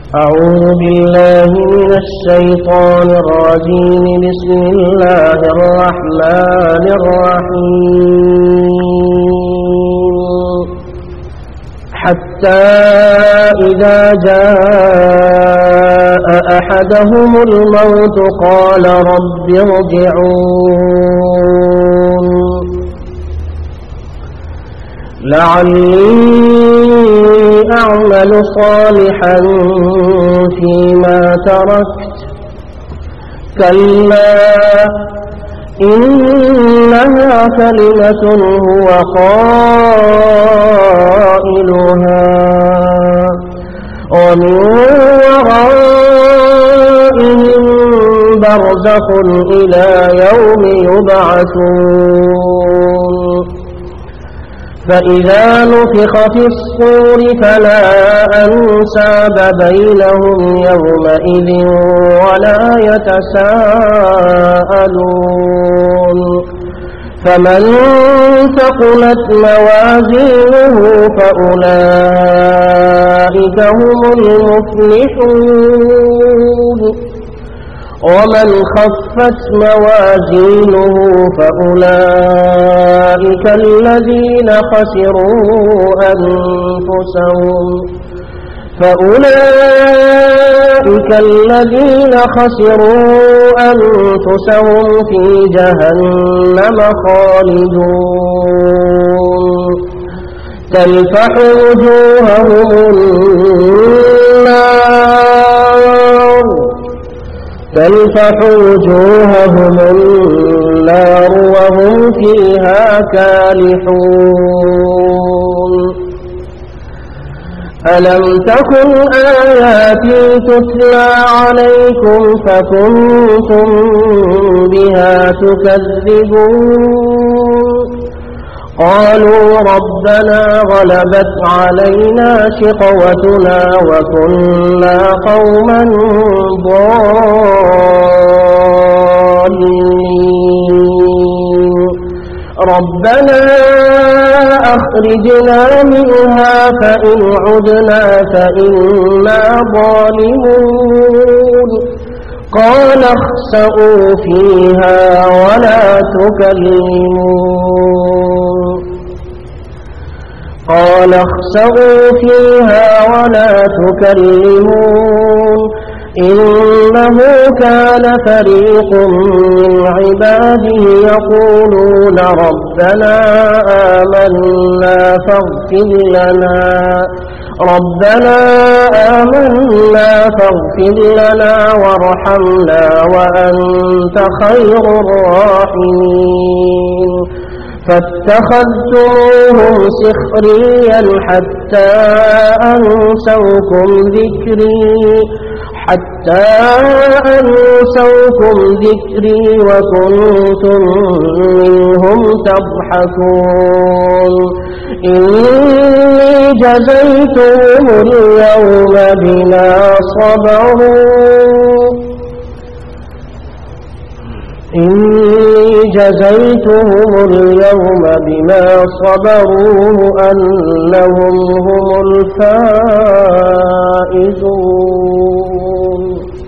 أعوذ بالله من الشيطان الرجيم. بسم الله الرحمن الرحيم. حتى إذا جاء أحدهم الموت قال رب ارجعون لعلي أعمل صالحا فيما تركت كلا إنها كلمة هو قائلها ومن ورائهم برزخ إلى يوم يبعثون فإذا نفخ في الصور فلا أنساب بينهم يومئذ ولا يتساءلون فمن ثقلت موازينه فأولئك هم المفلحون ومن خفت موازينه فأولئك الذين خسروا أنفسهم في جهنم خالدون تلفح وجوههم النار وهم فيها كالحون ألم تكن آياتي تتلى عليكم فكنتم بها تكذبون قالوا ربنا غلبت علينا شقوتنا وكنا قوما ضالين ربنا أخرجنا منها فإن عدنا فإنا ظالمون قال اخسئوا فيها ولا تكلمون إنه كان فريق من عباده يقولون ربنا آمنا فاغفر لنا وارحمنا وأنت خير الراحمين فاتخذتموهم سخريا حتى أنسوكم ذكري وكنتم منهم تضحكون إني جزيتهم اليوم بما صبروا أنهم هم الفائزون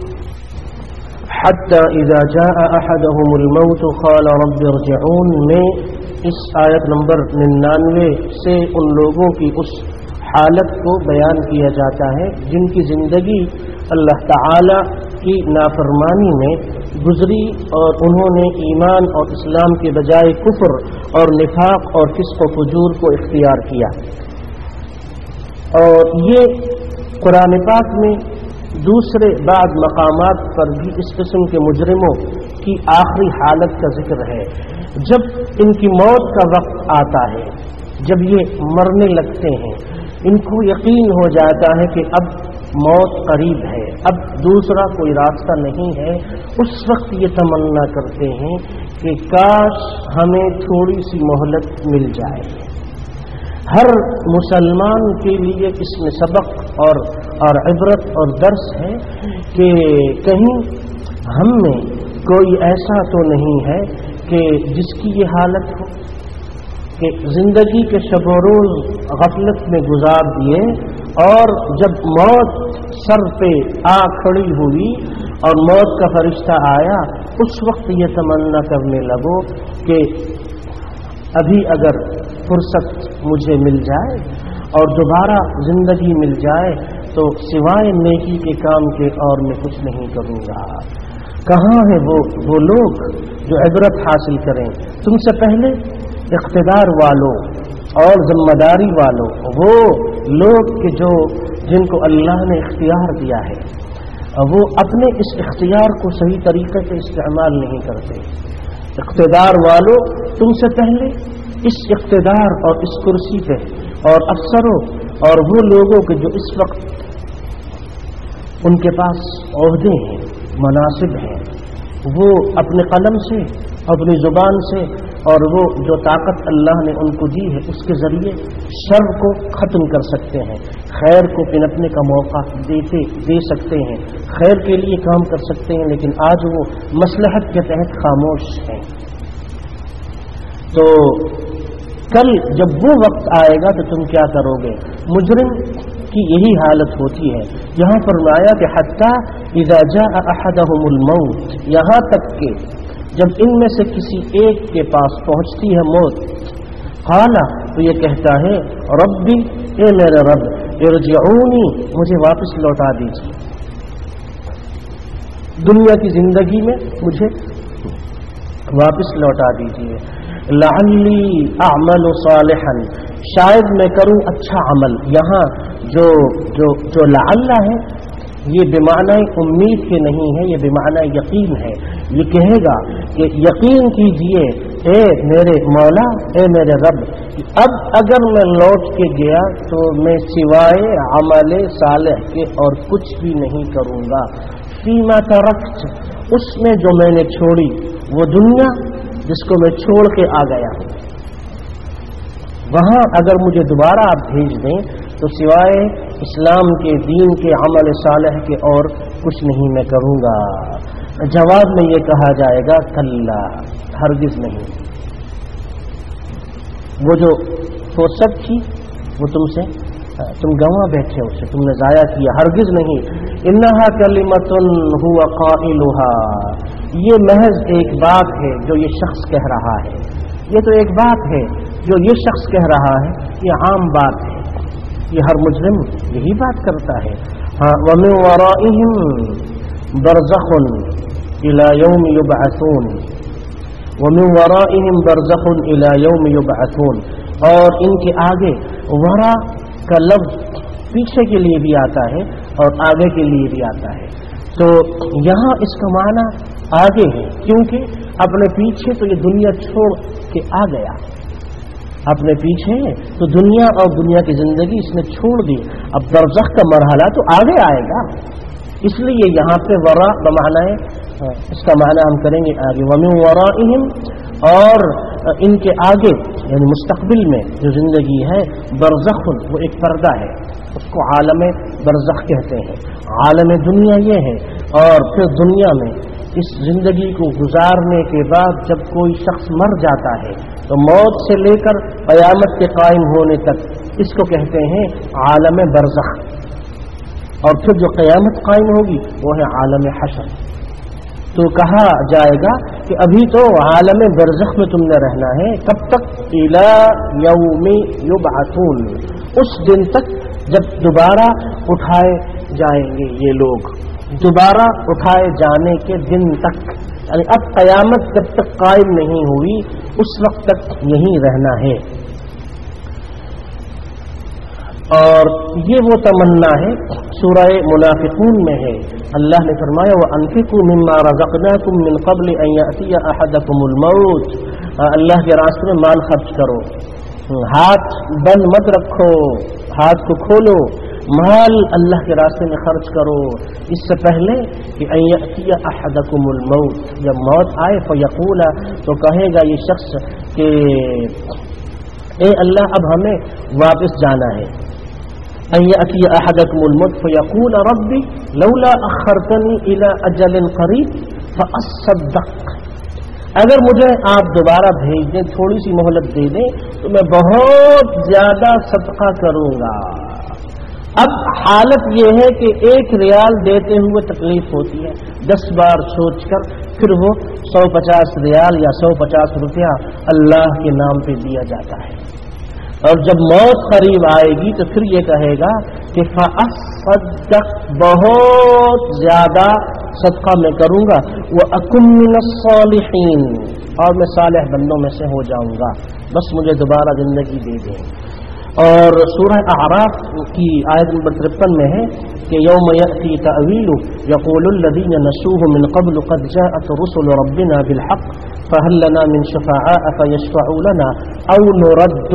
حتى إذا جاء أحدهم الموت قال رب ارجعون में इस आयत नंबर 99 से उन लोगों की उस हालत को बयान किया जाता है जिनकी ज़िंदगी अल्लाह ताला की नाफरमानी में गुजरी और उन्होंने ईमान और इस्लाम के बजाय कुफ्र और निफाक और फिस्क व फुजूर को इख्तियार किया। और ये कुरान पाक में दूसरे बाद मकामात पर भी इस किस्म के मुजरिमों की आखिरी हालत का जिक्र है। जब इनकी मौत का वक्त आता है, जब ये मरने लगते हैं, इनको यकीन हो जाता है कि अब मौत करीब है, अब दूसरा कोई रास्ता नहीं है, उस वक्त ये तमन्ना करते हैं कि काश हमें थोड़ी सी मोहलत मिल जाए। हर मुसलमान के लिए इसमें सबक और इबरत और दर्स है कि कहीं हम में कोई ऐसा तो नहीं है कि जिसकी ये हालत हो कि जिंदगी के शब रोज़ गफलत में गुजार दिए और जब मौत سر پہ آ کھڑی ہوئی اور موت کا فرشتہ آیا، اس وقت یہ تمنا کرنے لگو کہ ابھی اگر فرصت مجھے مل جائے اور دوبارہ زندگی مل جائے تو سوائے نیکی کے کام کے اور میں کچھ نہیں کروں گا۔ کہاں ہیں وہ لوگ جو عبرت حاصل کریں؟ تم سے پہلے اقتدار والوں اور ذمہ داری والوں، وہ لوگ کہ جن کو اللہ نے اختیار دیا ہے، وہ اپنے اس اختیار کو صحیح طریقے سے استعمال نہیں کرتے۔ اقتدار والوں تم سے پہلے اس اقتدار اور اس کرسی پہ اور افسروں اور وہ لوگوں کے جو اس وقت ان کے پاس عہدے ہیں، مناصب ہیں، وہ اپنے قلم سے، اپنی زبان سے اور وہ جو طاقت اللہ نے ان کو دی ہے اس کے ذریعے شر کو ختم کر سکتے ہیں، خیر کو پنپنے کا موقع دے سکتے ہیں، خیر کے لیے کام کر سکتے ہیں، لیکن آج وہ مصلحت کے تحت خاموش ہیں۔ تو کل جب وہ وقت آئے گا تو تم کیا کرو گے؟ مجرم کی یہی حالت ہوتی ہے۔ یہاں فرمایا کہ حتی اذا جاء احدهم الموت، یہاں تک کہ جب ان میں سے کسی ایک کے پاس پہنچتی ہے موت، قال تو یہ کہتا ہے ربی، اے میرے رب، ارجعونی، مجھے واپس لوٹا دیجیے، دنیا کی زندگی میں مجھے واپس لوٹا دیجیے، لعلی اعمل صالحا، شاید میں کروں اچھا عمل۔ یہاں جو لعل ہے یہ بمعنی امید کے نہیں ہے، یہ بمعنی یقین ہے۔ یہ کہے گا کہ یقین کیجئے اے میرے مولا، اے میرے رب، اب اگر میں لوٹ کے گیا تو میں سوائے عمل صالح کے اور کچھ بھی نہیں کروں گا۔ فیما ترکت، اس میں جو میں نے چھوڑی، وہ دنیا جس کو میں چھوڑ کے آ گیا ہوں، وہاں اگر مجھے دوبارہ آپ بھیج دیں تو سوائے اسلام کے دین کے عمل صالح کے اور کچھ نہیں میں کروں گا۔ جواب میں یہ کہا جائے گا کلا، ہرگز نہیں، وہ جو فرصت تھی وہ تم گنوا بیٹھے، اسے تم نے ضائع کیا، ہرگز نہیں۔ انہا کلمۃ هو قائلها، یہ محض ایک بات ہے جو یہ شخص کہہ رہا ہے، یہ تو ایک بات ہے جو یہ شخص کہہ رہا ہے، یہ عام بات ہے، یہ ہر مجرم یہی بات کرتا ہے۔ ہاں، وَمِن وَرَائِهِمْ بَرْزَخٌ إِلَى يَوْمِ يُبْعَثُونَ، وَمِن وَرَائِهِمْ بَرْزَخٌ إِلَى يَوْمِ يُبْعَثُونَ، اور ان کے آگے، ورا کا لفظ پیچھے کے لیے بھی آتا ہے اور آگے کے لیے بھی آتا ہے، تو یہاں اس کا معنی آگے ہے، کیونکہ اپنے پیچھے تو یہ دنیا چھوڑ کے آ گیا، اپنے پیچھے تو دنیا اور دنیا کی زندگی اس نے چھوڑ دی، اب برزخ کا مرحلہ تو آگے آئے گا، اس لیے یہاں پہ ورا بمعنی اس کا معنی ہم کریں گے آگے، وَمِن وَرَائِهِمْ، اور ان کے آگے یعنی مستقبل میں جو زندگی ہے، برزخ وہ ایک پردہ ہے، اس کو عالم برزخ کہتے ہیں، عالم دنیا یہ ہے، اور پھر دنیا میں اس زندگی کو گزارنے کے بعد جب کوئی شخص مر جاتا ہے تو موت سے لے کر قیامت کے قائم ہونے تک اس کو کہتے ہیں عالم برزخ، اور پھر جو قیامت قائم ہوگی وہ ہے عالم حشر۔ تو کہا جائے گا کہ ابھی تو عالم برزخ میں تم نے رہنا ہے، کب تک؟ الی یوم یبعثون، اس دن تک جب دوبارہ اٹھائے جائیں گے یہ لوگ، دوبارہ اٹھائے جانے کے دن تک، یعنی اب قیامت جب تک قائم نہیں ہوئی اس وقت تک یہیں رہنا ہے۔ اور یہ وہ تمنا ہے سورہ منافقون میں ہے، اللہ نے فرمایا وَأَنفِقُوا مِمَّا رَزَقْنَاكُم مِّن قَبْلِ أَن يَأْتِيَ أَحَدَكُمُ الْمَوْتُ، اللہ کے راستے میں مال خرچ کرو، ہاتھ بند مت رکھو، ہاتھ کو کھولو، مال اللہ کے راستے میں خرچ کرو، اس سے پہلے کہ أَن يَأْتِيَ أَحَدَكُمُ الْمَوْتُ، جب موت آئے فَيَقُولَ، تو کہے گا یہ شخص کہ اے اللہ اب ہمیں واپس جانا ہے، أن يأتي أحدكم الموت فيقول ربي لولا أخرتني إلى أجل قريب فأصدق، اگر مجھے آپ دوبارہ بھیج دیں، تھوڑی سی مہلت دے دیں تو میں بہت زیادہ صدقہ کروں گا، اب حالت یہ ہے کہ 1 ریال دیتے ہوئے تکلیف ہوتی ہے، 10 بار سوچ کر پھر وہ 150 ریال یا 150 روپیہ اللہ کے نام پہ دیا جاتا ہے، اور جب موت قریب آئے گی تو پھر یہ کہے گا کہ فَأَصَّدَّقْ، بہت زیادہ صدقہ میں کروں گا، وَأَكُن مِّنَ الصَّالِحِينَ، اور میں صالح بندوں میں سے ہو جاؤں گا، بس مجھے دوبارہ زندگی دے دیں۔ اور سورہ اعراف کی آیت نمبر 53 میں ہے کہ یوم یأتی تأویلہ یقول الذین نسوہ من قبل قد جاءت رسل ربنا بالحق فهل لنا من شفعاء فیشفعوا لنا او نرد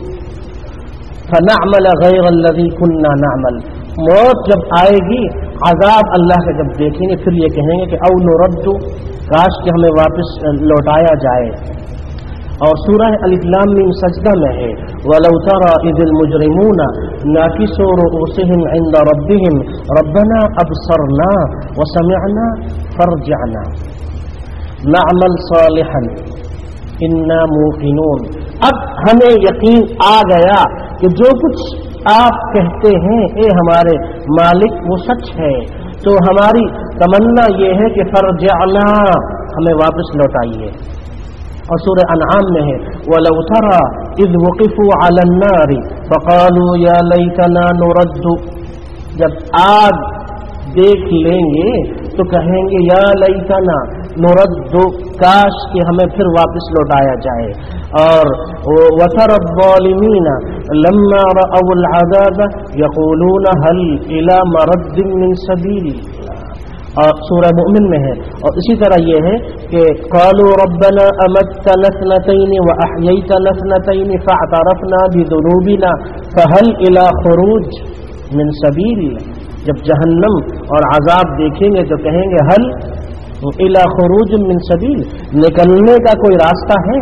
فنعمل غیر الذی كنا نعمل۔ موت جب آئے گی، عذاب اللہ کا جب دیکھیں گے، پھر یہ کہیں گے کہ او نرد، کاش کہ ہمیں واپس لوٹایا جائے۔ اور سورہ الف لام میم سجدہ میں ہے وَلَوْ تَرَى إِذِ الْمُجْرِمُونَ نَاكِسُوا رُءُوسِهِمْ عِنْدَ رَبِّهِمْ رَبَّنَا أَبْصَرْنَا وَسَمِعْنَا فَارْجِعْنَا نَعْمَلْ صَالِحًا إِنَّا مُوقِنُونَ۔ اب ہمیں یقین آ گیا کہ جو کچھ آپ کہتے ہیں اے ہمارے مالک وہ سچ ہے، تو ہماری تمنا یہ ہے کہ فَارْجِعْنَا، ہمیں واپس لوٹائیے۔ اور سورہ انعام میں ہے وَلَوْ تَرَى إِذْ وُقِفُوا عَلَى النَّارِ فَقَالُوا يَا لَيْتَنَا نُرَدُّ، جب آگ دیکھ لیں گے تو کہیں گے یا لیتنا نرد، کاش کہ ہمیں پھر واپس لوٹایا جائے۔ اور وَتَرَى الظَّالِمِينَ لَمَّا رَأَوُا الْعَذَابَ يَقُولُونَ هَلْ إِلَى مَرَدٍّ مِّن سَبِيلٍ، اور سورہ مومن میں ہے۔ اور اسی طرح یہ ہے کہ قالوا ربنا امتنا اثنتين واحييتنا اثنتين فاعترفنا بذنوبنا فهل الى خروج من سبيل، جب جہنم اور عذاب دیکھیں گے تو کہیں گے هل الى خروج من سبيل، نکلنے کا کوئی راستہ ہے۔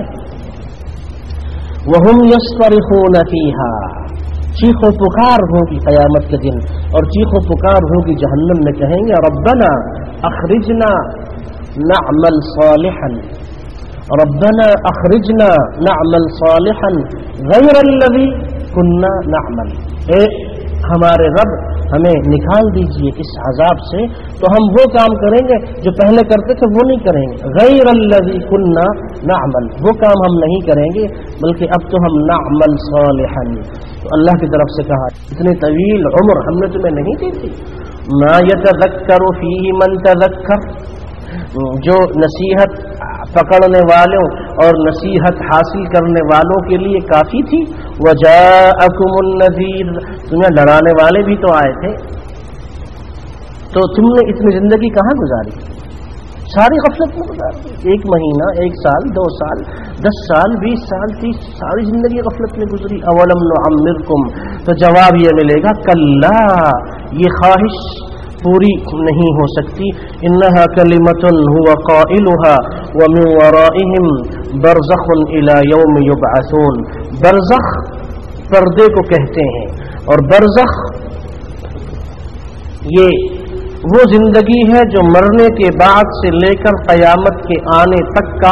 وهم يصطرخون فيها، چیخ و پکار ہوگی قیامت کے دن، اور چیخ و پکار ہوگی جہنم میں، کہیں گے ربنا اخرجنا نعمل صالحا، ربنا اخرجنا نعمل صالحا غیر الذی كنا نعمل، اے ہمارے رب ہمیں نکال دیجئے اس عذاب سے، تو ہم وہ کام کریں گے جو پہلے کرتے تھے وہ نہیں کریں گے، غیر الذی كنا نعمل، وہ کام ہم نہیں کریں گے بلکہ اب تو ہم نعمل صالحا۔ تو اللہ کی طرف سے کہا اتنی طویل عمر ہم نے تمہیں نہیں دی تھی، ما یتذکر فیہ من تذکر، جو نصیحت پکڑنے والوں اور نصیحت حاصل کرنے والوں کے لیے کافی تھی، وجاءکم النذیر، تمہیں ڈرانے والے بھی تو آئے تھے، تو تم نے اتنی زندگی کہاں گزاری؟ ساری غفلت میں گزاری، 1 مہینہ، 1 سال، 2 سال، 10 سال، 20 سال، 30، ساری زندگی غفلت میں گزری۔ اولم نعمرکم، تو جواب یہ ملے گا کلا، یہ خواہش پوری نہیں ہو سکتی، انہا کلمۃ هو قائلها ومن ورائہم برزخ الى یوم یبعثون، برزخ پردے کو کہتے ہیں، اور برزخ یہ وہ زندگی ہے جو مرنے کے بعد سے لے کر قیامت کے آنے تک کا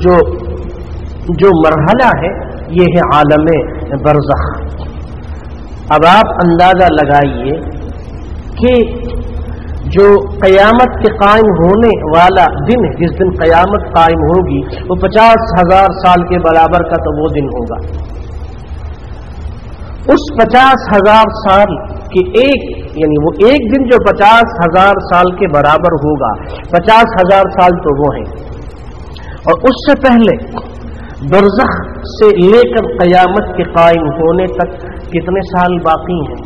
جو مرحلہ ہے، یہ ہے عالم برزخ۔ اب آپ اندازہ لگائیے کہ جو قیامت کے قائم ہونے والا دن، جس دن قیامت قائم ہوگی، وہ 50,000 سال کے برابر کا تو وہ دن ہوگا۔ اس 50,000 سال کے یعنی وہ ایک دن جو 50,000 سال کے برابر ہوگا، 50,000 سال تو وہ ہیں، اور اس سے پہلے برزخ سے لے کر قیامت کے قائم ہونے تک کتنے سال باقی ہیں،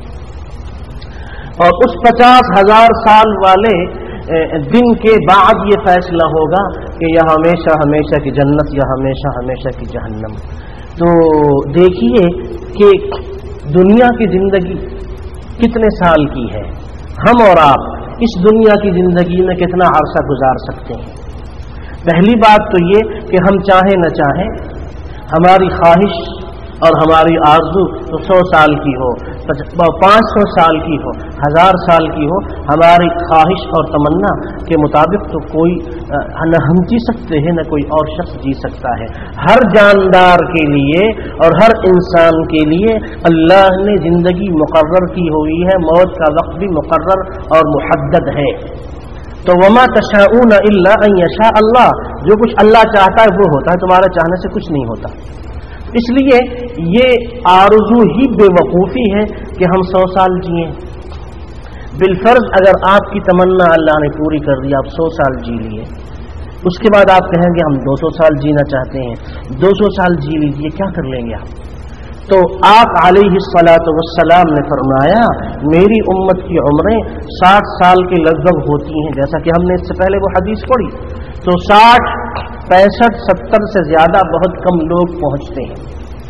اور اس 50,000 سال والے دن کے بعد یہ فیصلہ ہوگا کہ یہ ہمیشہ ہمیشہ کی جنت یا ہمیشہ ہمیشہ کی جہنم۔ تو دیکھیے کہ دنیا کی زندگی کتنے سال کی ہے، ہم اور آپ اس دنیا کی زندگی میں کتنا عرصہ گزار سکتے ہیں۔ پہلی بات تو یہ کہ ہم چاہیں نہ چاہیں، ہماری خواہش اور ہماری آرزو تو 100 سال کی ہو، 500 साल की हो, 1000 साल की हो, हमारी ख्वाहिश और तमन्ना के मुताबिक तो कोई न हम जी सकते हैं न कोई और शख्स जी सकता है। हर जानदार के लिए और हर इंसान के लिए अल्लाह ने जिंदगी मुकर्रर की हुई है, मौत का वक्त भी मुकर्रर और मुहद्दद है। तो वमा तशाऊन इल्ला अन यशा अल्लाह, जो कुछ अल्लाह चाहता है वो होता है, तुम्हारे चाहने से कुछ नहीं होता। इसलिए ये आरज़ू ही बेवकूफ़ी है कि हम 100 साल जिए। बिलफर्ज अगर आपकी तमन्ना अल्लाह ने पूरी कर दी, आप 100 साल जी लिए, उसके बाद आप कहेंगे हम 200 साल जीना चाहते हैं, 200 साल जी लीजिए, क्या कर लेंगे आप? तो आप अलैहिस्सलातु वस्सलाम ने फरमाया मेरी उम्मत की उम्रें 60 साल के लगभग होती हैं। जैसा कि हमने इससे पहले वो हदीस पढ़ी, तो 60, 65, 70 से ज्यादा बहुत कम लोग पहुंचते हैं।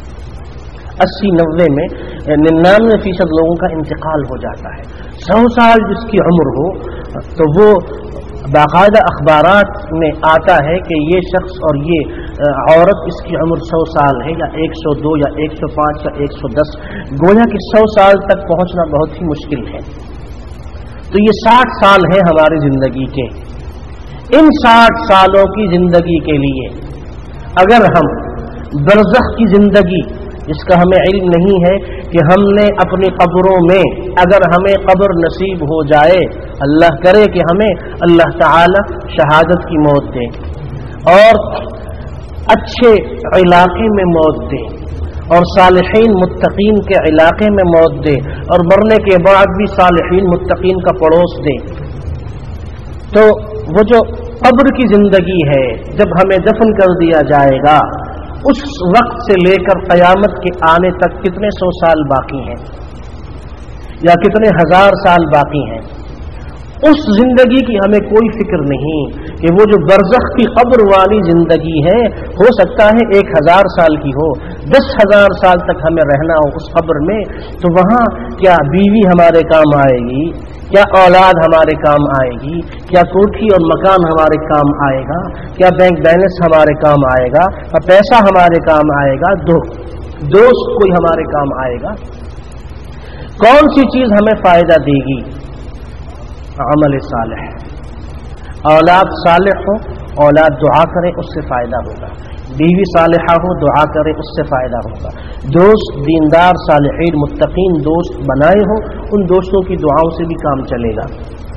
80, 90 में 99% लोगों का इंतकाल हो जाता है। 100 साल जिसकी उम्र हो तो वो बाकायदा अखबारात में आता है कि ये शख्स और ये औरत इसकी उम्र 100 साल है, या 102 या 105 या 110, गोया कि 100 साल तक पहुंचना बहुत ही मुश्किल है। तो ये 60 साल है हमारी जिंदगी के। इन 60 सालों की जिंदगी के लिए अगर हम बरज़ख की जिंदगी, जिसका हमें इल्म नहीं है कि हमने अपनी कब्रों में अगर हमें कब्र नसीब हो जाए, अल्लाह करे कि हमें अल्लाह ताला शहादत की मौत दे और अच्छे इलाके में मौत दे और सालिहीन मुत्तकीन के इलाके में मौत दे और मरने के बाद भी सालिहीन मुत्तकीन का पड़ोस दे, तो वो जो कब्र की जिंदगी है, जब हमें दफन कर दिया जाएगा, उस वक्त से लेकर क़यामत के आने तक कितने 100 साल बाकी हैं या कितने 1000 साल बाकी हैं, उस जिंदगी की हमें कोई फिक्र नहीं कि वो जो बरज़ख की कब्र वाली जिंदगी है, हो सकता है 1000 साल की हो, 10,000 साल तक हमें रहना हो उस कब्र में, तो वहाँ क्या बीवी हमारे काम आएगी, क्या औलाद हमारे काम आएगी, क्या कोठी और मकान हमारे काम आएगा, क्या बैंक बैलेंस हमारे काम आएगा, क्या पैसा हमारे काम आएगा, दोस्त कोई हमारे काम आएगा? कौन सी चीज हमें फायदा देगी? अमल सालिह, औलाद सालिह हो, औलाद दुआ करे उससे फायदा होगा, बीवी सालिहा हो दुआ करे उससे फायदा होगा, दोस्त दीनदार सालिहीन मुत्तकीन दोस्त बनाए हो, उन दोस्तों की दुआओं से भी काम चलेगा।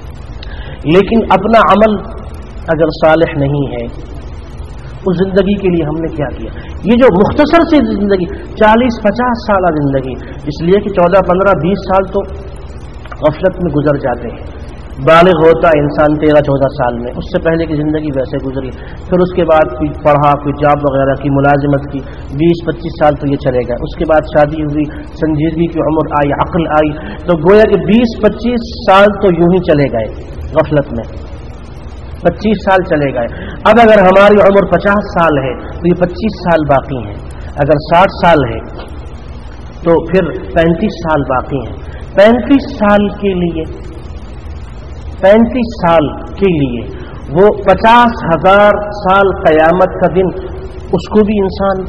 लेकिन अपना अमल अगर सालिह नहीं है, उस जिंदगी के लिए हमने क्या किया? ये जो मुख्तसर सी जिंदगी 40-50 साल जिंदगी, इसलिए कि 14, 15, 20 साल तो गफलत में गुजर जाते हैं, बालिग होता इंसान 13, 14 साल में, उससे पहले की ज़िंदगी वैसे गुजरी, फिर उसके बाद कोई पढ़ा, कोई जॉब वगैरह की, मुलाजिमत की, 20-25 साल तो ये चले गए, उसके बाद शादी हुई, संजीदगी की उम्र आई, अक्ल आई, तो गोया कि 20-25 साल तो यूं ही चले गए गफलत में, 25 साल चले गए। अब अगर हमारी उम्र 50 साल है तो ये 25 साल बाकी हैं, अगर 60 साल है तो फिर 35 साल बाकी हैं। 35 साल के लिए 35 साल के लिए वो 50,000 साल क़यामत का दिन, उसको भी इंसान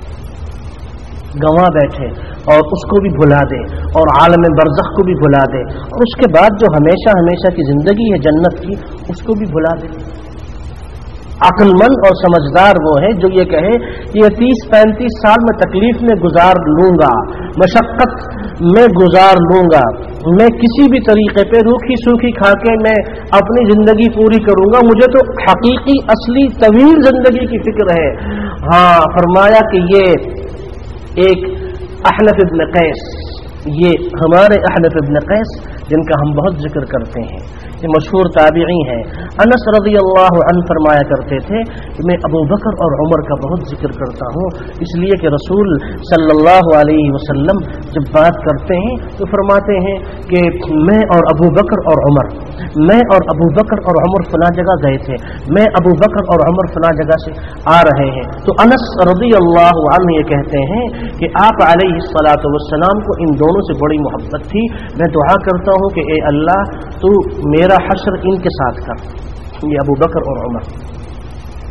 गंवा बैठे और उसको भी भुला दे और आलम बरज़ख को भी भुला दे, और उसके बाद जो हमेशा हमेशा की ज़िंदगी है जन्नत की, उसको भी भुला दे। अक्लमंद और समझदार वो है जो ये कहे कि ये 30-35 साल में तकलीफ में गुजार लूंगा, मशक्क़त में गुजार लूंगा, मैं किसी भी तरीके पे रूखी सूखी खाके मैं अपनी जिंदगी पूरी करूंगा, मुझे तो हकीकी असली तवील जिंदगी की फिक्र है। हाँ, फरमाया कि ये एक अहनफ इब्न कैस, ये हमारे अहनफ इब्न कैस जिनका हम बहुत जिक्र करते हैं, ये मशहूर ताबिई हैं, अनस रज़ियल्लाहु अन्हु फरमाया करते थे कि मैं अबू बकर और उमर का बहुत जिक्र करता हूँ, इसलिए कि रसूल सल्लल्लाहु अलैहि वसल्लम जब बात करते हैं तो फरमाते हैं कि मैं और अबू बकर और उमर, मैं और अबू बकर और उमर फला जगह गए थे, मैं अबू बकर और उमर फला जगह से आ रहे हैं। तो अनस रज़ियल्लाहु अन्हु ये कहते हैं कि आप अलैहिस्सलातु वस्सलाम को इन दोनों से बड़ी मोहब्बत थी, मैं दुआ करता हूँ कि ए अल्लाह तू मेरा हश्र इनके साथ कर, ये अबू बकर और उमर।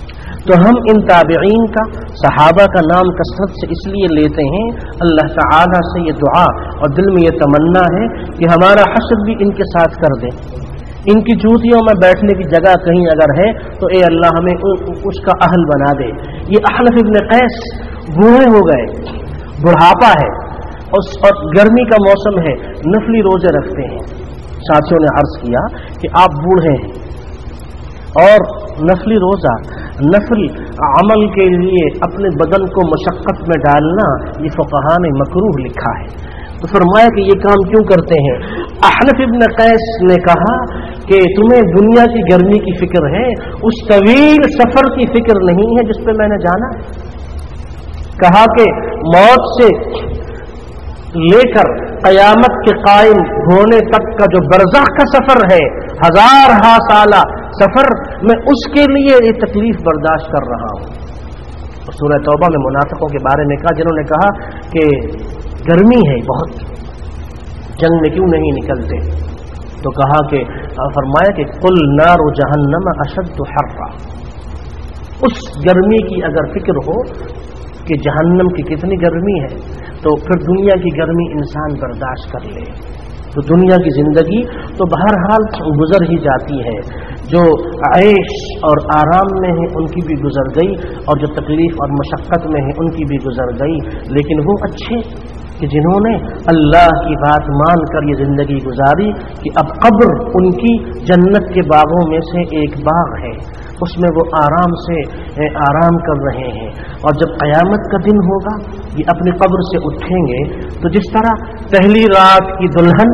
تو ہم ان تابعین کا، صحابہ کا نام کثرت سے اس لیے لیتے ہیں، اللہ تعالیٰ سے یہ دعا اور دل میں یہ تمنا ہے کہ ہمارا حشر بھی ان کے ساتھ کر دے. ان کی جوتیوں میں بیٹھنے کی جگہ کہیں اگر ہے تو اے اللہ ہمیں اس کا اہل بنا دے. یہ احنف ابن قیس بوڑھے ہو گئے، بڑھاپا ہے اور گرمی کا موسم ہے، نفلی روزے رکھتے ہیں. ساتھیوں نے عرض کیا کہ آپ بوڑھے ہیں اور نفلی روزہ، نفل عمل کے لیے اپنے بدن کو مشقت میں ڈالنا یہ فقہاء نے مکروہ لکھا ہے. تو فرمایا کہ یہ کام کیوں کرتے ہیں؟ احنف ابن قیس نے کہا کہ تمہیں دنیا کی گرمی کی فکر ہے، اس طویل سفر کی فکر نہیں ہے جس پہ میں نے جانا. کہا کہ موت سے لے کر قیامت کے قائم ہونے تک کا جو برزخ کا سفر ہے، 1000 سالہ سفر، میں اس کے لیے یہ تکلیف برداشت کر رہا ہوں. سورہ توبہ میں منافقوں کے بارے میں کہا جنہوں نے کہا کہ گرمی ہے بہت، جنگ میں کیوں نہیں نکلتے؟ تو کہا کہ فرمایا کہ قل نار جہنم اشد حرا. اس گرمی کی اگر فکر ہو کہ جہنم کی کتنی گرمی ہے تو پھر دنیا کی گرمی انسان برداشت کر لے. تو دنیا کی زندگی تو بہرحال گزر ہی جاتی ہے، جو عیش اور آرام میں ہیں ان کی بھی گزر گئی، اور جو تکلیف اور مشقت میں ہیں ان کی بھی گزر گئی. لیکن وہ اچھے کہ جنہوں نے اللہ کی بات مان کر یہ زندگی گزاری کہ اب قبر ان کی جنت کے باغوں میں سے ایک باغ ہے، اس میں وہ آرام سے آرام کر رہے ہیں. اور جب قیامت کا دن ہوگا یہ اپنی قبر سے اٹھیں گے تو جس طرح پہلی رات کی دلہن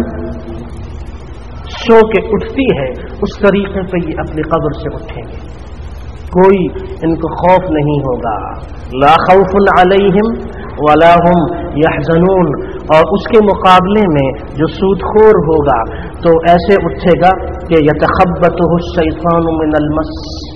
سو کے اٹھتی ہے اس طریقے پہ یہ اپنی قبر سے اٹھیں گے. کوئی ان کو خوف نہیں ہوگا. لا خوف علیہم ولا هم يحزنون. اور اس کے مقابلے میں جو سود خور ہوگا تو ایسے اٹھے گا کہ یتخبطہ الشیطان من المس.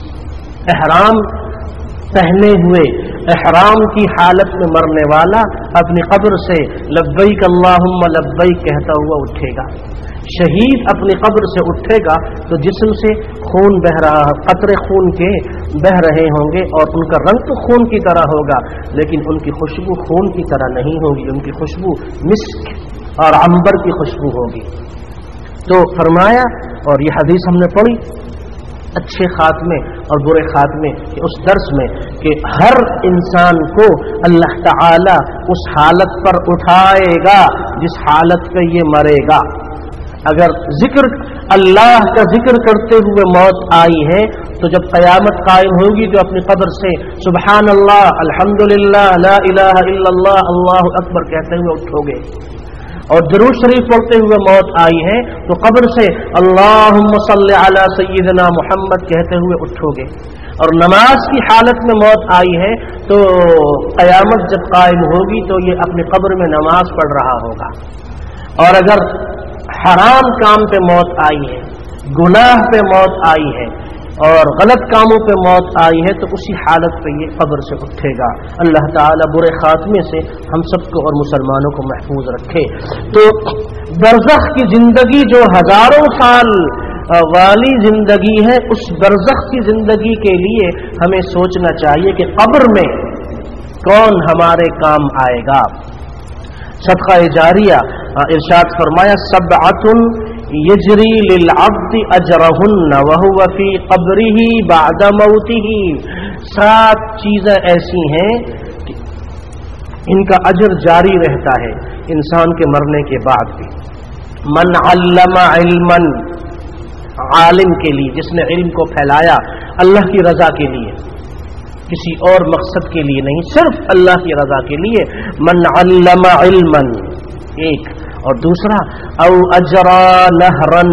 احرام پہنے ہوئے، احرام کی حالت میں مرنے والا اپنی قبر سے لبیک اللہم لبیک کہتا ہوا اٹھے گا. شہید اپنی قبر سے اٹھے گا تو جسم سے خون بہ رہا، قطرے خون کے بہ رہے ہوں گے، اور ان کا رنگ تو خون کی طرح ہوگا لیکن ان کی خوشبو خون کی طرح نہیں ہوگی، ان کی خوشبو مسک اور عنبر کی خوشبو ہوگی. تو فرمایا، اور یہ حدیث ہم نے پڑھی اچھے خاتمے اور برے خاتمے کہ اس درس میں، کہ ہر انسان کو اللہ تعالی اس حالت پر اٹھائے گا جس حالت پہ یہ مرے گا. اگر ذکر اللہ کا ذکر کرتے ہوئے موت آئی ہے تو جب قیامت قائم ہوگی تو اپنی قبر سے سبحان اللہ، الحمدللہ، لا الہ الا اللہ، اللہ اکبر کہتے ہوئے اٹھو گے. اور درود شریف پڑھتے ہوئے موت آئی ہے تو قبر سے اللہم صلی علی سیدنا محمد کہتے ہوئے اٹھو گے. اور نماز کی حالت میں موت آئی ہے تو قیامت جب قائم ہوگی تو یہ اپنی قبر میں نماز پڑھ رہا ہوگا. اور اگر حرام کام پہ موت آئی ہے، گناہ پہ موت آئی ہے اور غلط کاموں پہ موت آئی ہے تو اسی حالت پہ یہ قبر سے اٹھے گا. اللہ تعالیٰ برے خاتمے سے ہم سب کو اور مسلمانوں کو محفوظ رکھے. تو برزخ کی زندگی جو ہزاروں سال والی زندگی ہے، اس برزخ کی زندگی کے لیے ہمیں سوچنا چاہیے کہ قبر میں کون ہمارے کام آئے گا. صدقہ جاریہ ارشاد فرمایا سبعۃ یجری للعبد اجرہن وہو فی قبرہ بعد موتہ. 7 چیزیں ایسی ہیں کہ ان کا اجر جاری رہتا ہے انسان کے مرنے کے بعد بھی. من علم علما، عالم کے لیے جس نے علم کو پھیلایا اللہ کی رضا کے لیے، کسی اور مقصد کے لیے نہیں، صرف اللہ کی رضا کے لیے. من علم علما، ایک. اور دوسرا او اجرا نہرن،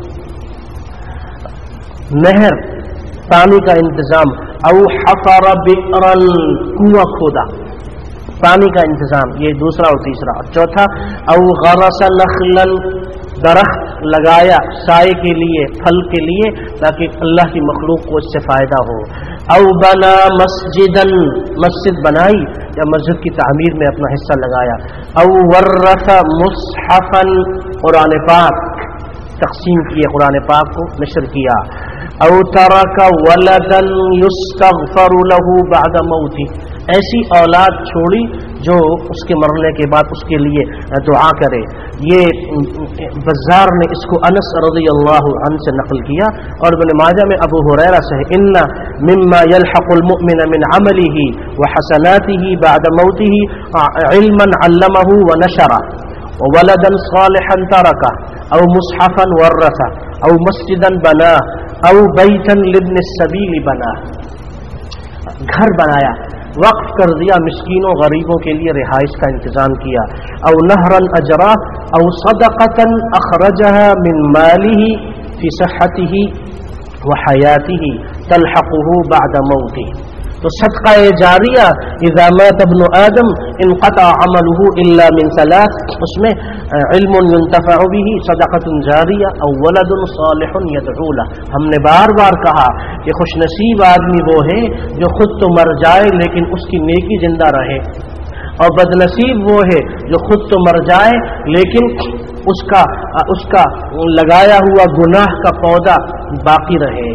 نہر پانی کا انتظام، او حفر بئرن، کنواں کھودا، پانی کا انتظام، یہ دوسرا اور تیسرا. اور چوتھا او غرس نخلا، درخت لگایا سائے کے لیے، پھل کے لیے، تاکہ اللہ کی مخلوق کو اس سے فائدہ ہو. او بنا مسجدن، مسجد بنائی یا مسجد کی تعمیر میں اپنا حصہ لگایا. او ورث مصحفا، قرآن پاک تقسیم کیے، قرآن پاک کو نشر کیا. او ترک ولدا یستغفر له بعد موته، ایسی اولاد چھوڑی جو اس کے مرنے کے بعد اس کے لیے دعا کرے. یہ بزار نے اس کو انس رضی اللہ عنہ سے نقل کیا، اور ابن ماجہ میں ابو ہریرہ سے ان مما يلحق المؤمن من عمله وحسناته بعد موته علما علمه ونشره وولدا صالحا تركه او مصحفا ورثه او مسجدا بناه او بیتا لابن السبیل بناه، گھر بنایا، وقف کر دیا، مسکینوں غریبوں کے لیے رہائش کا انتظام کیا، او نہرا اجرا او صدقتا اخرجها من ماله في صحته وحیاته تلحقه بعد موته. تو صدقہ جاریہ اذا مات ابن آدم انقطع عمله الا من ثلاث، اس میں علم ينتفع به، صدقۃ جاریہ، او ولد صالح يدعو له. ہم نے بار بار کہا کہ خوش نصیب آدمی وہ ہے جو خود تو مر جائے لیکن اس کی نیکی زندہ رہے، اور بد نصیب وہ ہے جو خود تو مر جائے لیکن اس کا لگایا ہوا گناہ کا پودا باقی رہے.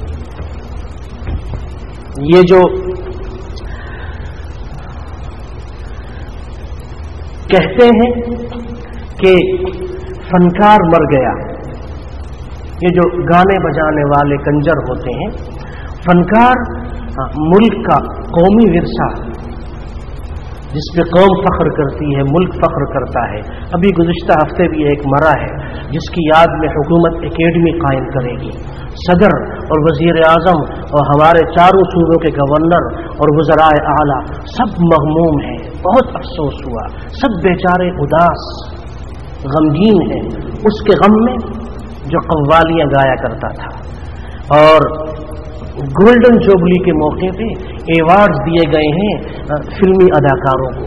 یہ جو کہتے ہیں کہ فنکار مر گیا، یہ جو گانے بجانے والے کنجر ہوتے ہیں، فنکار ملک کا قومی ورثہ جس پہ قوم فخر کرتی ہے، ملک فخر کرتا ہے. ابھی گزشتہ ہفتے بھی ایک مرا ہے جس کی یاد میں حکومت اکیڈمی قائم کرے گی. صدر اور وزیر اعظم اور ہمارے چاروں صوبوں کے گورنر اور وزرائے اعلیٰ سب مغموم ہیں، بہت افسوس ہوا، سب بیچارے اداس غمگین ہیں اس کے غم میں جو قوالیاں گایا کرتا تھا. اور گولڈن جوبلی کے موقع پہ ایوارڈز دیے گئے ہیں فلمی اداکاروں کو.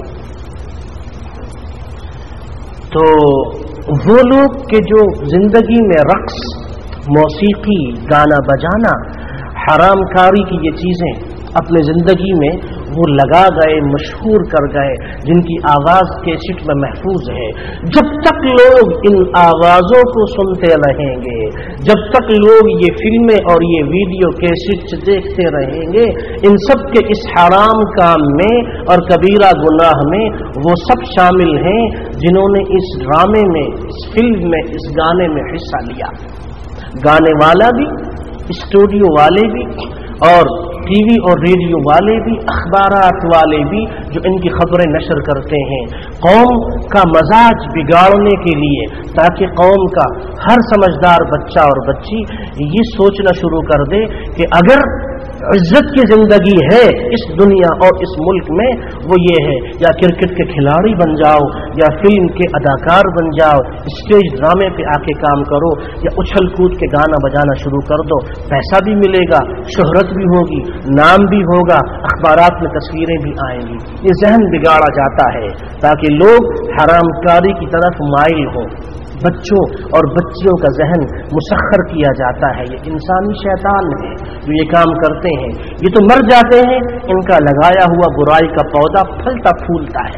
تو وہ لوگ کہ جو زندگی میں رقص، موسیقی، گانا بجانا، حرام کاری کی یہ چیزیں اپنے زندگی میں وہ لگا گئے، مشہور کر گئے، جن کی آواز کیسٹ میں محفوظ ہے، جب تک لوگ ان آوازوں کو سنتے رہیں گے، جب تک لوگ یہ فلمیں اور یہ ویڈیو کیسٹ دیکھتے رہیں گے، ان سب کے اس حرام کام میں اور کبیرہ گناہ میں وہ سب شامل ہیں جنہوں نے اس ڈرامے میں، اس فلم میں، اس گانے میں حصہ لیا. گانے والا بھی، اسٹوڈیو والے بھی، اور ٹی وی اور ریڈیو والے بھی، اخبارات والے بھی جو ان کی خبریں نشر کرتے ہیں قوم کا مزاج بگاڑنے کے لیے، تاکہ قوم کا ہر سمجھدار بچہ اور بچی یہ سوچنا شروع کر دے کہ اگر عزت کی زندگی ہے اس دنیا اور اس ملک میں وہ یہ ہے یا کرکٹ کے کھلاڑی بن جاؤ، یا فلم کے اداکار بن جاؤ، اسٹیج ڈرامے پہ آ کے کام کرو، یا اچھل کود کے گانا بجانا شروع کر دو، پیسہ بھی ملے گا، شہرت بھی ہوگی، نام بھی ہوگا، اخبارات میں تصویریں بھی آئیں گی. یہ ذہن بگاڑا جاتا ہے تاکہ لوگ حرام کاری کی طرف مائل ہوں. بچوں اور بچیوں کا ذہن مسخر کیا جاتا ہے. یہ انسانی شیطان ہے جو یہ کام کرتے ہیں. یہ تو مر جاتے ہیں، ان کا لگایا ہوا برائی کا پودا پھلتا پھولتا ہے.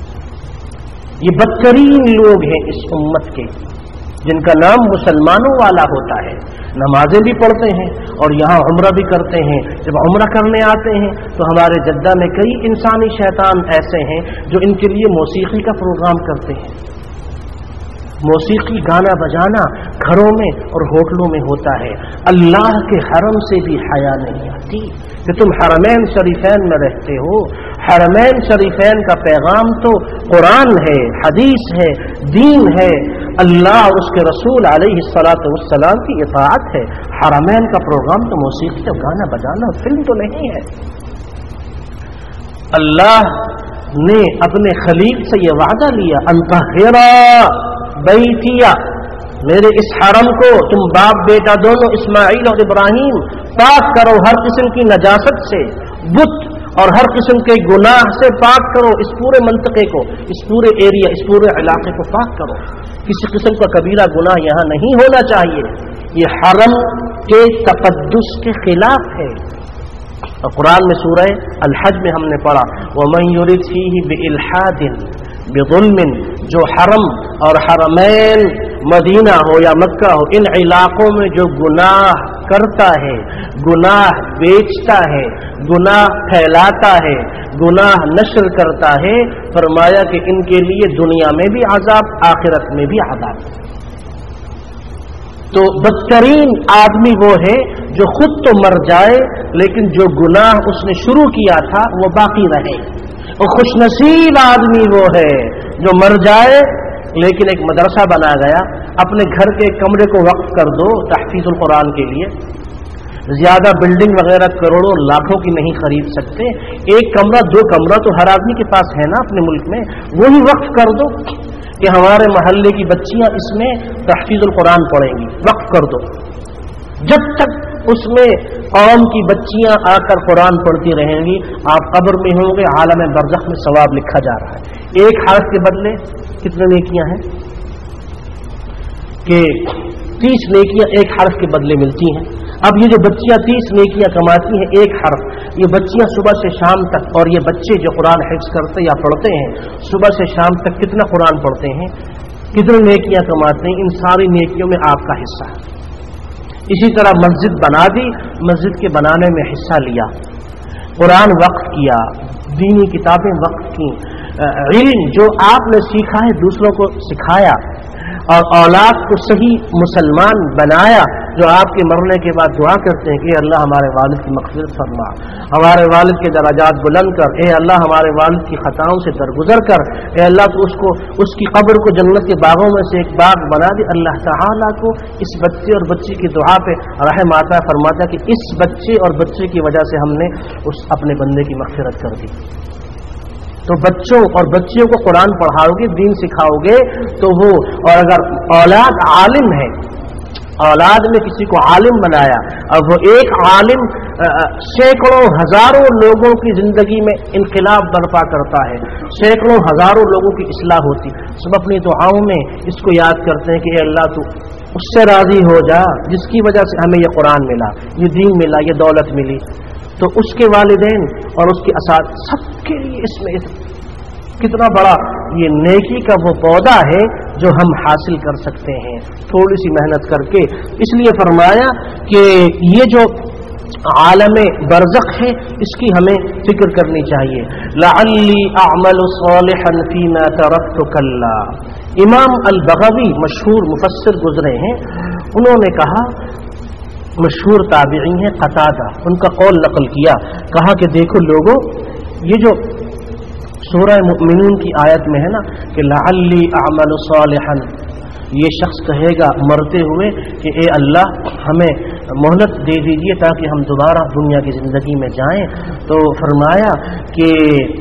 یہ بدترین لوگ ہیں اس امت کے، جن کا نام مسلمانوں والا ہوتا ہے، نمازیں بھی پڑھتے ہیں اور یہاں عمرہ بھی کرتے ہیں. جب عمرہ کرنے آتے ہیں تو ہمارے جدہ میں کئی انسانی شیطان ایسے ہیں جو ان کے لیے موسیقی کا پروگرام کرتے ہیں. موسیقی، گانا بجانا گھروں میں اور ہوٹلوں میں ہوتا ہے. اللہ کے حرم سے بھی حیا نہیں آتی کہ تم حرمین شریفین میں رہتے ہو. حرمین شریفین کا پیغام تو قرآن ہے، حدیث ہے، دین ہے، اللہ اور اس کے رسول علیہ الصلاۃ والسلام کی اطاعت ہے. حرمین کا پروگرام تو موسیقی اور گانا بجانا، فلم تو نہیں ہے. اللہ نے اپنے خلیل سے یہ وعدہ لیا، انطہرا بیتیا، میرے اس حرم کو تم باپ بیٹا دونوں اسماعیل اور ابراہیم پاک کرو ہر قسم کی نجاست سے، بت اور ہر قسم کے گناہ سے پاک کرو. اس پورے منطقے کو، اس پورے ایریا، اس پورے علاقے کو پاک کرو. کسی قسم کا کبیرہ گناہ یہاں نہیں ہونا چاہیے. یہ حرم کے تقدس کے خلاف ہے. اور قرآن میں سورہ الحج میں ہم نے پڑھا وَمَن يُرِدْ فِيهِ بِإِلْحَادٍ بِظُلْمٍ، جو حرم اور حرمین مدینہ ہو یا مکہ ہو، ان علاقوں میں جو گناہ کرتا ہے، گناہ بیچتا ہے، گناہ پھیلاتا ہے، گناہ نشر کرتا ہے، فرمایا کہ ان کے لیے دنیا میں بھی عذاب، آخرت میں بھی عذاب۔ تو بدترین آدمی وہ ہے جو خود تو مر جائے لیکن جو گناہ اس نے شروع کیا تھا وہ باقی رہے، اور خوش نصیب آدمی وہ ہے جو مر جائے لیکن ایک مدرسہ بنا گیا، اپنے گھر کے ایک کمرے کو وقف کر دو تحفیظ القرآن کے لیے، زیادہ بلڈنگ وغیرہ کروڑوں لاکھوں کی نہیں خرید سکتے، ایک کمرہ دو کمرہ تو ہر آدمی کے پاس ہے نا اپنے ملک میں، وہی وقف کر دو کہ ہمارے محلے کی بچیاں اس میں تحفیظ القرآن پڑھیں گی، وقف کر دو، جب تک اس میں قوم کی بچیاں آ کر قرآن پڑھتی رہیں گی، آپ قبر میں ہوں گے، عالم برزخ میں ثواب لکھا جا رہا ہے۔ ایک حرف کے بدلے کتنے نیکیاں ہیں کہ 30 نیکیاں ایک حرف کے بدلے ملتی ہیں۔ اب یہ جو بچیاں 30 نیکیاں کماتی ہیں ایک حرف، یہ بچیاں صبح سے شام تک، اور یہ بچے جو قرآن حفظ کرتے یا پڑھتے ہیں صبح سے شام تک کتنا قرآن پڑھتے ہیں، کتنے نیکیاں کماتے ہیں، ان ساری نیکیوں میں آپ کا حصہ ہے۔ اسی طرح مسجد بنا دی، مسجد کے بنانے میں حصہ لیا، قرآن وقف کیا، دینی کتابیں وقف کی، علم جو آپ نے سیکھا ہے دوسروں کو سکھایا، اور اولاد کو صحیح مسلمان بنایا، جو آپ کے مرنے کے بعد دعا کرتے ہیں کہ اے اللہ ہمارے والد کی مغفرت فرما، ہمارے والد کے درجات بلند کر، اے اللہ ہمارے والد کی خطاؤں سے درگزر کر، اے اللہ تو اس کی قبر کو جنت کے باغوں میں سے ایک باغ بنا دے۔ اللہ تعالیٰ کو اس بچے اور بچی کی دعا پہ رحم آتا فرماتا کہ اس بچے اور بچے کی وجہ سے ہم نے اس اپنے بندے کی مغفرت کر دی۔ تو بچوں اور بچیوں کو قرآن پڑھاؤ گے، دین سکھاؤ گے تو وہ، اور اگر اولاد عالم ہے، اولاد نے کسی کو عالم بنایا، اور وہ ایک عالم سینکڑوں ہزاروں لوگوں کی زندگی میں انقلاب برپا کرتا ہے، سینکڑوں ہزاروں لوگوں کی اصلاح ہوتی، سب اپنی دعاؤں میں اس کو یاد کرتے ہیں کہ اے اللہ تو اس سے راضی ہو جا جس کی وجہ سے ہمیں یہ قرآن ملا، یہ دین ملا، یہ دولت ملی۔ تو اس کے والدین اور اس کے اساتذہ سب کے لیے اس میں کتنا بڑا یہ نیکی کا وہ پودا ہے جو ہم حاصل کر سکتے ہیں تھوڑی سی محنت کر کے۔ اس لیے فرمایا کہ یہ جو عالم برزخ ہے اس کی ہمیں فکر کرنی چاہیے۔ لعلی اعمل صالحا فیما ترکت کلا، امام البغوی مشہور مفسر گزرے ہیں، انہوں نے کہا، مشہور تابعی ہیں قتادہ، ان کا قول نقل کیا، کہا کہ دیکھو لوگوں، یہ جو سورہ مؤمنون کی آیت میں ہے نا کہ لعلی اعمل صالحا، یہ شخص کہے گا مرتے ہوئے کہ اے اللہ ہمیں مہلت دے دیجیے تاکہ ہم دوبارہ دنیا کی زندگی میں جائیں، تو فرمایا کہ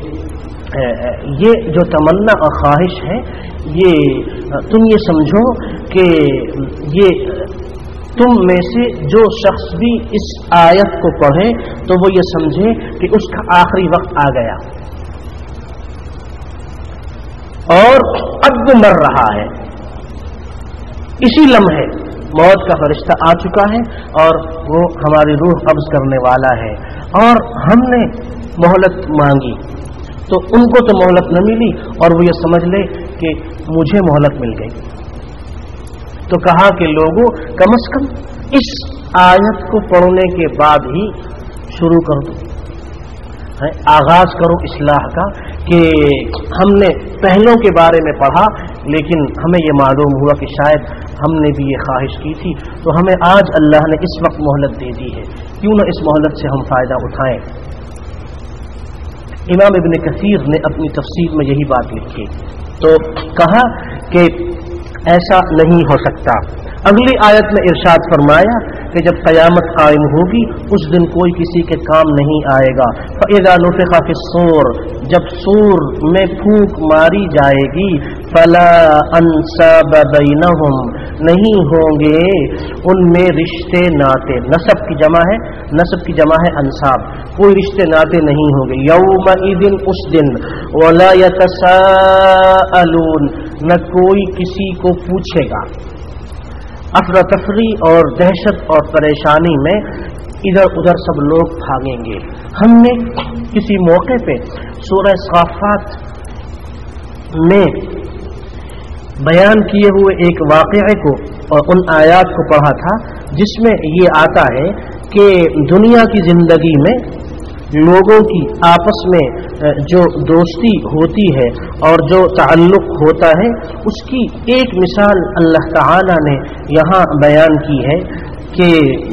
یہ جو تمنا اور خواہش ہے، یہ تم یہ سمجھو کہ یہ تم میں سے جو شخص بھی اس آیت کو پڑھے تو وہ یہ سمجھے کہ اس کا آخری وقت آ گیا اور اب وہ مر رہا ہے، اسی لمحے موت کا فرشتہ آ چکا ہے اور وہ ہماری روح قبض کرنے والا ہے، اور ہم نے مہلت مانگی تو ان کو تو مہلت نہ ملی اور وہ یہ سمجھ لے کہ مجھے مہلت مل گئی۔ تو کہا کہ لوگوں کم از کم اس آیت کو پڑھنے کے بعد ہی شروع کر دو، آغاز کرو اصلاح کا، کہ ہم نے پہلوں کے بارے میں پڑھا لیکن ہمیں یہ معلوم ہوا کہ شاید ہم نے بھی یہ خواہش کی تھی، تو ہمیں آج اللہ نے اس وقت مہلت دے دی ہے، کیوں نہ اس مہلت سے ہم فائدہ اٹھائیں۔ امام ابن کثیر نے اپنی تفسیر میں یہی بات لکھی، تو کہا کہ ایسا نہیں ہو سکتا۔ اگلی آیت میں ارشاد فرمایا کہ جب قیامت قائم ہوگی اس دن کوئی کسی کے کام نہیں آئے گا۔ فَإِذَا نُفِخَ فِي الصُّورِ، جب سور میں پھونک ماری جائے گی، فَلَا أَنْسَابَ بَيْنَهُمْ، نہیں ہوں گے ان میں رشتے ناطے، نسب کی جمع ہے، نسب کی جمع ہے انساب، کوئی رشتے ناطے نہیں ہوں گے، یومئذ اس دن، وَلَا يَتَسَاءَلُونَ، نہ کوئی کسی کو پوچھے گا۔ افراتفری اور دہشت اور پریشانی میں ادھر ادھر سب لوگ بھاگیں گے۔ ہم نے کسی موقع پہ سورہ صافات میں بیان کیے ہوئے ایک واقعے کو उन आयात को पढ़ा था जिसमें ये आता है कि दुनिया की जिंदगी में लोगों की आपस में जो दोस्ती होती है और जो ताल्लुक होता है उसकी एक मिसाल अल्लाह ताला ने यहाँ बयान की है कि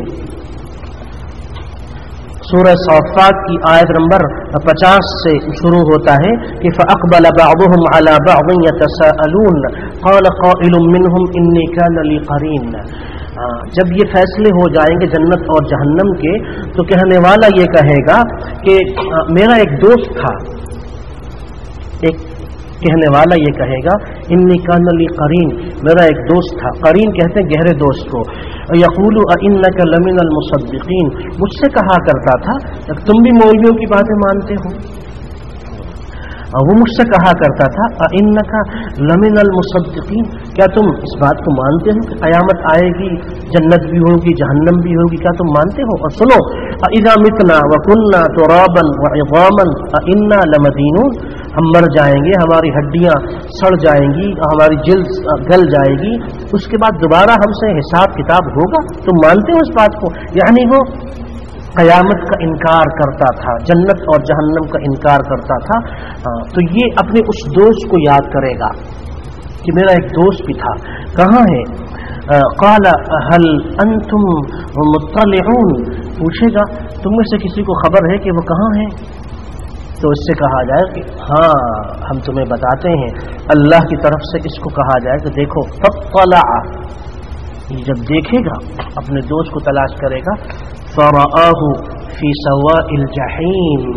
सूरह सौफ़ात की आयत नंबर 50 से शुरू होता है कि फ़अक़बल बअदुहुम अला बअदिन यतसाअलून क़ाल क़ाइलुम मिनहुम इन्नी कान ली क़रीन। जब ये फैसले हो जाएंगे जन्नत और जहन्नम के तो कहने वाला ये कहेगा कि मेरा एक दोस्त था, एक कहने वाला ये कहेगा इन्नी कान ली क़रीन, मेरा एक दोस्त था। क़रीन कहते हैं गहरे दोस्त को। यक़ूलु अइन्नका लमिनल मुसद्दिक़ीन, मुझसे कहा करता था तुम भी मौलवियों की बातें मानते हो। वो मुझसे कहा करता था अइन्नका लमिनल मुसद्दिक़ीन, क्या तुम इस बात को मानते हो कि क़यामत आएगी, जन्नत भी होगी जहन्नम भी होगी, क्या तुम मानते हो? और सुनो अइज़ा मितना व कुन्ना तुराबन व इज़ामन अइन्ना लमदीनून, हम मर जाएंगे, हमारी हड्डियां सड़ जाएंगी, हमारी जिल्द गल जाएगी, उसके बाद दोबारा हमसे हिसाब किताब होगा, तुम मानते हो इस बात को? यानी वो क़यामत का इनकार करता था, जन्नत और जहन्नम का इनकार करता था। तो ये अपने उस दोस्त को याद करेगा कि मेरा एक दोस्त भी था, कहाँ है? क़ाल हल अंतुम मुत्तलिऊन, पूछेगा तुम में से किसी को खबर है कि वो कहाँ है? तो इससे कहा जाए कि हाँ हम तुम्हें बताते हैं। अल्लाह की तरफ से इसको कहा जाए कि देखो फत्तला, जब देखेगा अपने दोस्त को तलाश करेगा, फरआहु फी सवाइल जहीम,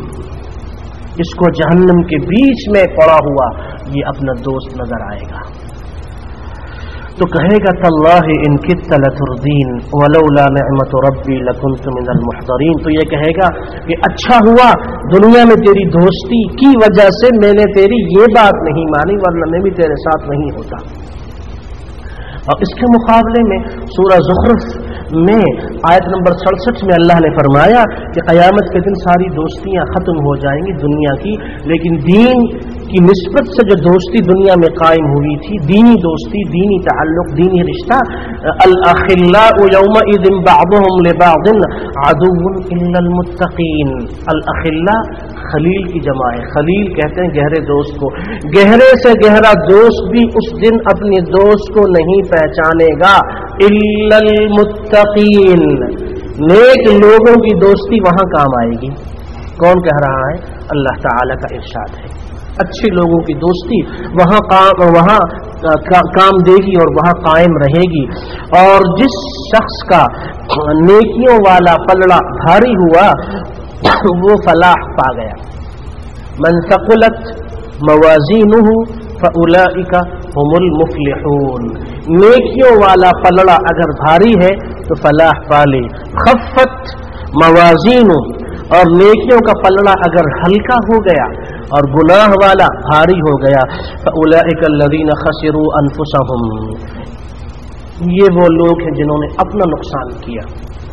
इसको जहन्नम के बीच में पड़ा हुआ ये अपना दोस्त नजर आएगा। तो कहेगा तल्लाहि इन कित्ता लतुरदीन वलौला निअमतु रब्बी लकुन्तु मिनल मुहदरीन। तो ये कहेगा कि अच्छा हुआ दुनिया में तेरी दोस्ती की वजह से मैंने तेरी ये बात नहीं मानी, वरना मैं भी तेरे साथ नहीं होता। और इसके मुकाबले में सूरह ज़ुख़रुफ़ में आयत नंबर 67 में अल्लाह ने फरमाया कि क़यामत के दिन सारी दोस्तियां ख़त्म हो जाएंगी दुनिया की, लेकिन दीन की निस्बत से जो दोस्ती दुनिया में कायम हुई थी, दीनी दोस्ती, दीनी ताल्लुक़, दीनी रिश्ता, अल अखिल्लाउ यौमइज़िन बअदुहुम लिबअदिन अदुव्वुन इल्लल मुत्तक़ीन। अल अखिल्ला खलील की जमा है, खलील कहते हैं गहरे दोस्त को। गहरे से गहरा दोस्त भी उस दिन अपने दोस्त को नहीं पहचानेगा, इल्लल मुत्तक़ीन, नेक लोगों की दोस्ती वहां काम आएगी। कौन कह रहा है? अल्लाह ताला का इरशाद है, अच्छे लोगों की दोस्ती वहां काम देगी और वहां कायम रहेगी। और जिस शख्स का नेकियों वाला पलड़ा भारी हुआ वो फलाह पा गया। मन सक़ुलत मवाज़ीनुहु फ़उलाइका हुमुल मुफ़्लिहून, नेकियों वाला पलड़ा अगर भारी है तो फलाह पाले। खफ़्फ़त मवाज़ीनु, और नेकियों का पलड़ा अगर हल्का हो गया और गुनाह वाला भारी हो गया, फ़उलाइका अल्लज़ीना ख़सिरू अनफुसहुम, ये वो लोग हैं जिन्होंने अपना नुकसान किया,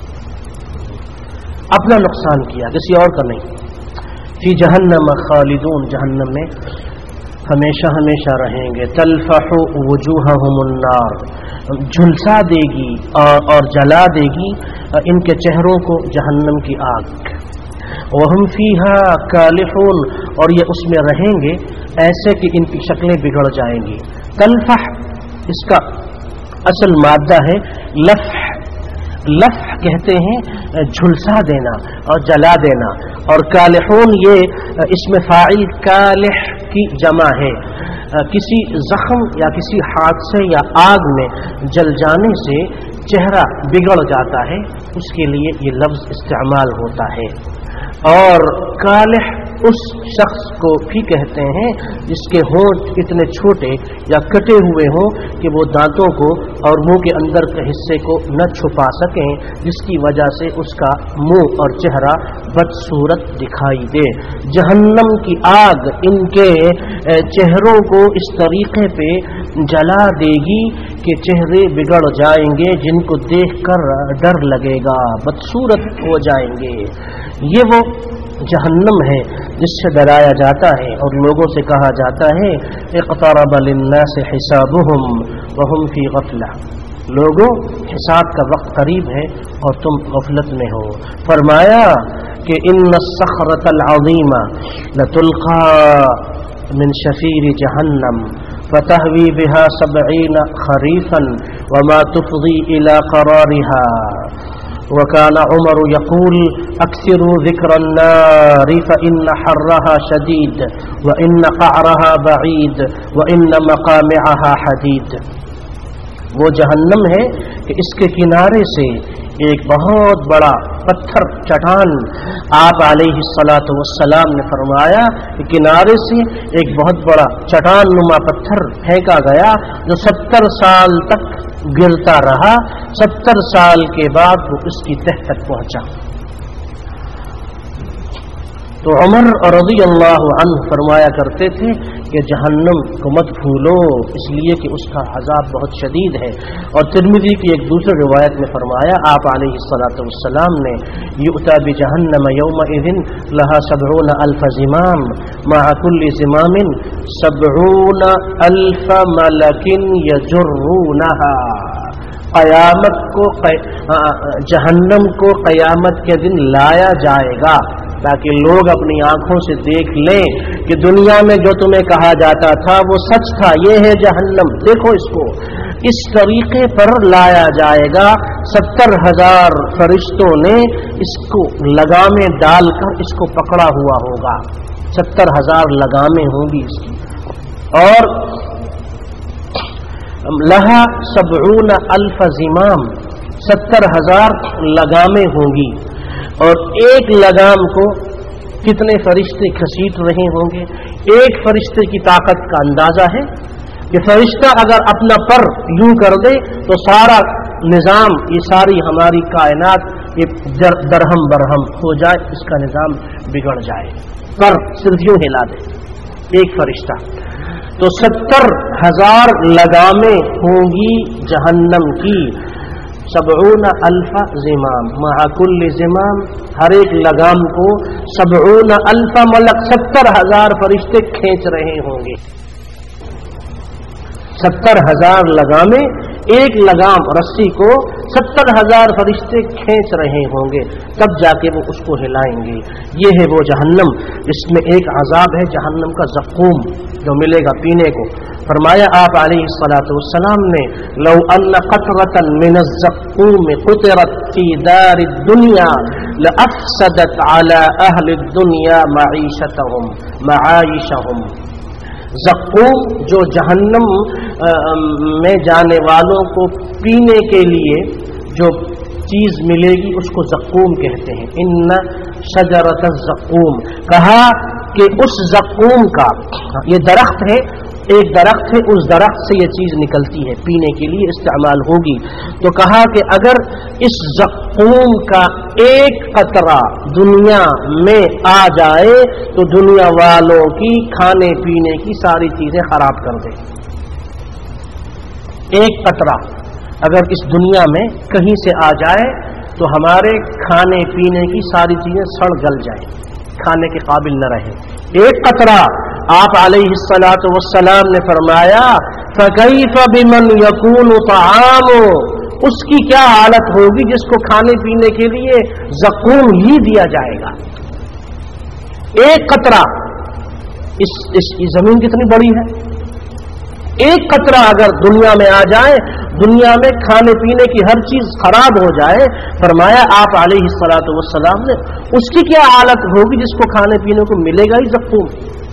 अपना नुकसान किया, किसी और का नहीं। फी जहन्नम खालिदून, जहन्नम में हमेशा हमेशा रहेंगे। तलफ़हु वुजूहहुमुन नार, झुलसा देगी और जला देगी इनके चेहरों को जहन्नम की आग। वहुम फीहा कालिहून, और ये उसमें रहेंगे ऐसे कि इनकी शक्लें बिगड़ जाएंगी। तलफ़ह इसका असल मादा है लफ़ह, लफ़ह कहते हैं झुलसा देना और जला देना, और कालिहून ये इसमें फ़ाइल कालिह की जमा है। किसी जख्म या किसी हादसे या आग में जल जाने से चेहरा बिगड़ जाता है, उसके लिए ये लफ्ज़ इस्तेमाल होता है। और कालिह उस शख्स को भी कहते हैं जिसके होंठ इतने छोटे या कटे हुए हों कि वो दांतों को और मुंह के अंदर के हिस्से को न छुपा सकें, जिसकी वजह से उसका मुंह और चेहरा बदसूरत दिखाई दे। जहन्नम की आग इनके चेहरों को इस तरीके पे जला देगी कि चेहरे बिगड़ जाएंगे, जिनको देखकर डर लगेगा, बदसूरत हो जाएंगे। ये वो जहन्नम है जिससे डराया जाता है और लोगों से कहा जाता है इक़्तरब लिन्नास हिसाबुहुम वहुम फी गफ़ला, لوگوں حساب کا وقت قریب ہے اور تم غفلت میں ہو. فرمایا کہ ان الصخرۃ العظیم لتلقى من شفیر جہنم فتهوی بها 70 خریفا وما تفضی الى قرارها. وكان عمر يقول اكثروا ذكر النار فإن حرها شديد وإن قعرها بعيد وإن مقامعها حديد. وہ جہنم ہے کہ اس کے کنارے سے ایک بہت بڑا پتھر چٹان، آپ علیہ الصلاۃ والسلام نے فرمایا کہ کنارے سے ایک بہت بڑا چٹان نما پتھر پھینکا گیا جو 70 سال تک گرتا رہا. 70 سال کے بعد وہ اس کی تہ تک پہنچا. تو عمر رضی اللہ عنہ فرمایا کرتے تھے کہ جہنم کو مت بھولو اس لیے کہ اس کا عذاب بہت شدید ہے. اور ترمذی کی ایک دوسری روایت میں فرمایا آپ علیہ الصلاۃ والسلام نے یؤتی بجہنم یومئذ لها 70,000 زمام مع كل زمام 70,000 ملک یجرونها. قیامت کو جہنم کو قیامت کے دن لایا جائے گا تاکہ لوگ اپنی آنکھوں سے دیکھ لیں کہ دنیا میں جو تمہیں کہا جاتا تھا وہ سچ تھا، یہ ہے جہنم، دیکھو اس کو. اس طریقے پر لایا جائے گا. 70,000 فرشتوں نے اس کو لگامیں ڈال کر اس کو پکڑا ہوا ہوگا. 70,000 لگامیں ہوں گی اس کی. اور لہا 70,000 زمام، 70,000 لگامیں ہوں گی. اور ایک لگام کو کتنے فرشتے کھسیٹ رہے ہوں گے؟ ایک فرشتے کی طاقت کا اندازہ ہے کہ فرشتہ اگر اپنا پر یوں کر دے تو سارا نظام، یہ ساری ہماری کائنات یہ درہم برہم ہو جائے، اس کا نظام بگڑ جائے. پر صرف یوں ہلا دے ایک فرشتہ. تو 70,000 لگامیں ہوں گی جہنم کی. 70,000 زمام مع كل زمام، ہر ایک لگام کو 70,000 ملک 70,000 فرشتے کھینچ رہے ہوں گے. 70,000 لگامیں، ایک لگام رسی کو 70,000 فرشتے کھینچ رہے ہوں گے، تب جا کے وہ اس کو ہلائیں گے. یہ ہے وہ جہنم جس میں ایک عذاب ہے جہنم کا زقوم جو ملے گا پینے کو. فرمایا آپ علیہ الصلاۃ والسلام نے لو ان قطرة من الزقوم قطرت في دار الدنيا لافسدت على اهل الدنيا معايشهم. زقوم جو جہنم میں جانے والوں کو پینے کے لیے جو چیز ملے گی اس کو زقوم کہتے ہیں. ان شجرۃ الزقوم، کہا کہ اس زقوم کا، یہ درخت ہے، ایک درخت ہے، اس درخت سے یہ چیز نکلتی ہے پینے کے لیے استعمال ہوگی. تو کہا کہ اگر اس زقوم کا ایک قطرہ دنیا میں آ جائے تو دنیا والوں کی کھانے پینے کی ساری چیزیں خراب کر دے. ایک قطرہ اگر اس دنیا میں کہیں سے آ جائے تو ہمارے کھانے پینے کی ساری چیزیں سڑ گل جائیں، کھانے کے قابل نہ رہے. ایک قطرہ. آپ علیہ الصلاۃ والسلام نے فرمایا فکیف بمن یکون طعامه، اس کی کیا حالت ہوگی جس کو کھانے پینے کے لیے زقوم ہی دیا جائے گا. ایک قطرہ. اس زمین کتنی بڑی ہے، ایک قطرہ اگر دنیا میں آ جائے، دنیا میں کھانے پینے کی ہر چیز خراب ہو جائے، فرمایا آپ علیہ الصلاۃ والسلام نے اس کی کیا حالت ہوگی جس کو کھانے پینے کو ملے گا ہی زقوم.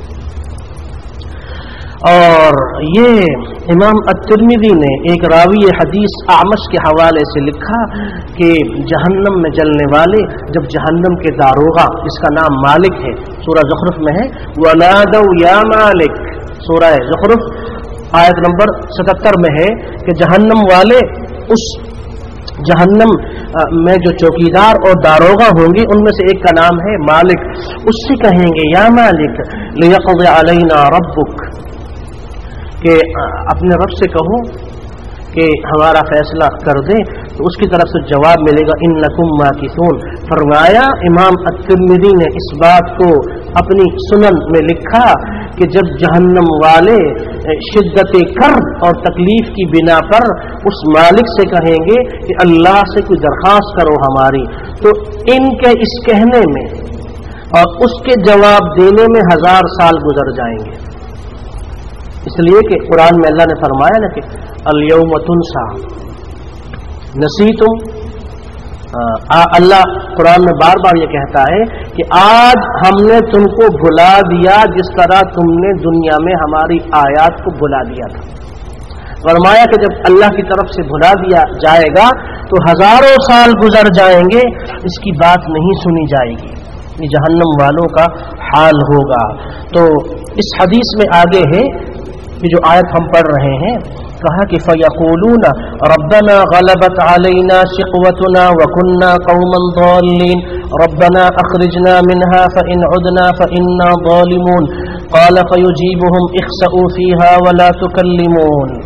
اور یہ امام الترمذی نے ایک راوی حدیث اعمش کے حوالے سے لکھا کہ جہنم میں جلنے والے جب جہنم کے داروغہ، جس کا نام مالک ہے، سورہ زخرف میں ہے، وَنَادَوْا يَا مَالِكَ، سورہ زخرف آیت نمبر 77 میں ہے کہ جہنم والے اس جہنم میں جو چوکیدار اور داروغہ ہوں گے ان میں سے ایک کا نام ہے مالک، اس سے کہیں گے یا مالک لِيَقْضِ عَلَيْنَا رَبُّكَ، کہ اپنے رب سے کہو کہ ہمارا فیصلہ کر دیں. تو اس کی طرف سے جواب ملے گا انکم ماکثون. فرمایا امام الترمذی نے اس بات کو اپنی سنن میں لکھا کہ جب جہنم والے شدت کرب اور تکلیف کی بنا پر اس مالک سے کہیں گے کہ اللہ سے کوئی درخواست کرو ہماری، تو ان کے اس کہنے میں اور اس کے جواب دینے میں 1000 سال گزر جائیں گے. اس لیے کہ قرآن میں اللہ نے فرمایا نا کہ الیوم تنسا نسیتم. اللہ قرآن میں بار بار یہ کہتا ہے کہ آج ہم نے تم کو بھلا دیا جس طرح تم نے دنیا میں ہماری آیات کو بھلا دیا تھا. فرمایا کہ جب اللہ کی طرف سے بھلا دیا جائے گا تو 1000 سال گزر جائیں گے، اس کی بات نہیں سنی جائے گی. یہ جہنم والوں کا حال ہوگا. تو اس حدیث میں آگے ہے کہ جو آیت ہم پڑھ رہے ہیں، کہا کہ فَيَقُولُونَ رَبَّنَا غَلَبَتْ عَلَيْنَا شِقْوَتُنَا وَكُنَّا قَوْمًا ضَالِّينَ رَبَّنَا أَخْرِجْنَا مِنْهَا فَإِنْ عُدْنَا فَإِنَّا ظَالِمُونَ قَالَ فَيُجِيبُهُمْ اخْسَئُوا فِيهَا وَلَا تُكَلِّمُونَ.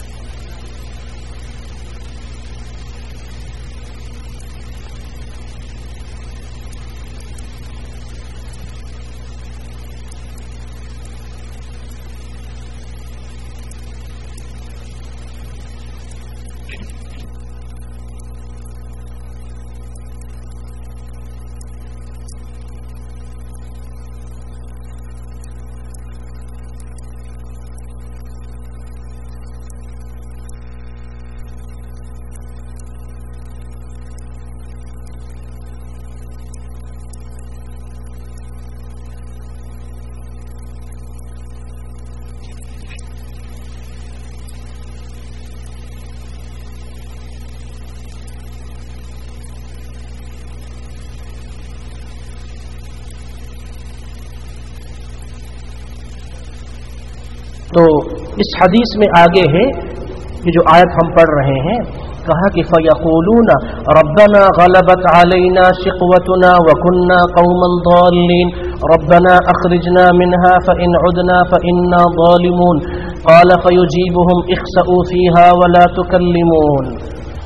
تو اس حدیث میں آگے ہے کہ جو آیت ہم پڑھ رہے ہیں، کہا کہ فَيَقُولُونَ رَبَّنَا غَلَبَتْ عَلَيْنَا شِقْوَتُنَا وَكُنَّا قَوْمًا ضَالِّينَ رَبَّنَا أَخْرِجْنَا مِنْهَا فَإِنْ عُدْنَا فَإِنَّا ظَالِمُونَ قَالَ فَيُجِيبُهُمْ اخْسَئُوا فِيهَا وَلَا تُكَلِّمُونَ.